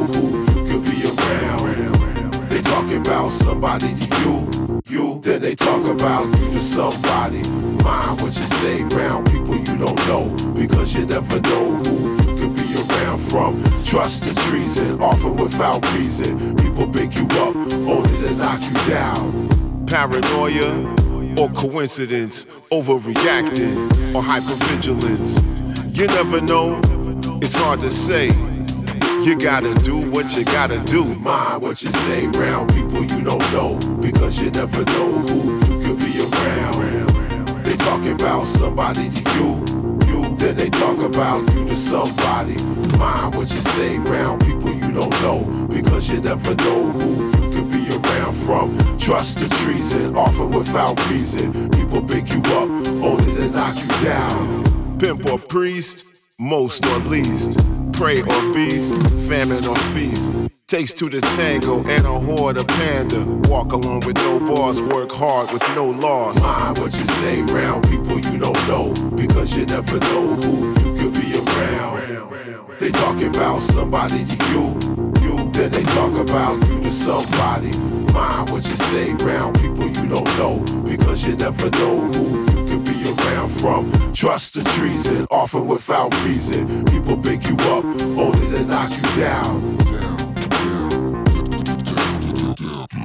who you could be around. They talk about somebody to you, then they talk about you to somebody. Mind what you say around people you don't know, because you never know who you could be around. From trust to treason, often without reason. People pick you up only to knock you down. Paranoia or coincidence, overreacting or hypervigilance. You never know, it's hard to say. You gotta do what you gotta do. Mind what you say around people you don't know, because you never know who you could be around. They talk about somebody to you, then they talk about you to somebody. Mind what you say around people you don't know, because you never know who you could be around. From trust to treason, often without reason. People pick you up only to knock you down. Pimp or priest, most or least. Prey or beast, famine or feast. Takes two to tango and a horde of panda. Walk along with no bars, work hard with no loss. Mind what you say around people you don't know, because you never know who you could be around. They talk about somebody to you, then they talk about you to somebody. Mind what you say around people you don't know, because you never know who you could be around. From trust to treason, often without reason. People pick you up only to knock you down.